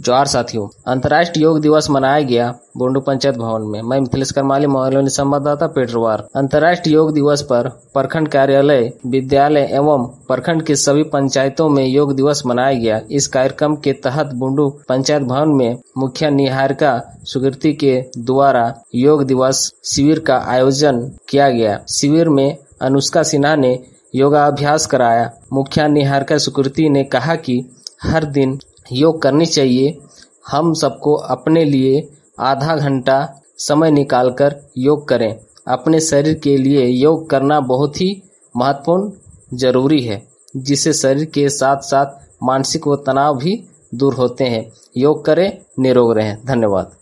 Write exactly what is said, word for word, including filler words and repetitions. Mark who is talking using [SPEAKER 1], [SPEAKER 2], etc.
[SPEAKER 1] जोहार साथियों, अंतर्राष्ट्रीय योग दिवस मनाया गया बुंडू पंचायत भवन में। मैं मिथिलेश करमाली, मोबाइल संवाददाता पेटरवार। अंतर्राष्ट्रीय योग दिवस पर प्रखंड कार्यालय, विद्यालय एवं प्रखंड के सभी पंचायतों में योग दिवस मनाया गया। इस कार्यक्रम के तहत बुंडू पंचायत भवन में मुखिया निहारिका सुकृति के द्वारा योग दिवस शिविर का आयोजन किया गया। शिविर में अनुष्का सिन्हा ने योगाभ्यास कराया। मुखिया निहारिका सुकृति ने कहा कि हर दिन योग करनी चाहिए। हम सबको अपने लिए आधा घंटा समय निकालकर योग करें। अपने शरीर के लिए योग करना बहुत ही महत्वपूर्ण जरूरी है, जिससे शरीर के साथ साथ मानसिक व तनाव भी दूर होते हैं। योग करें, निरोग रहें। धन्यवाद।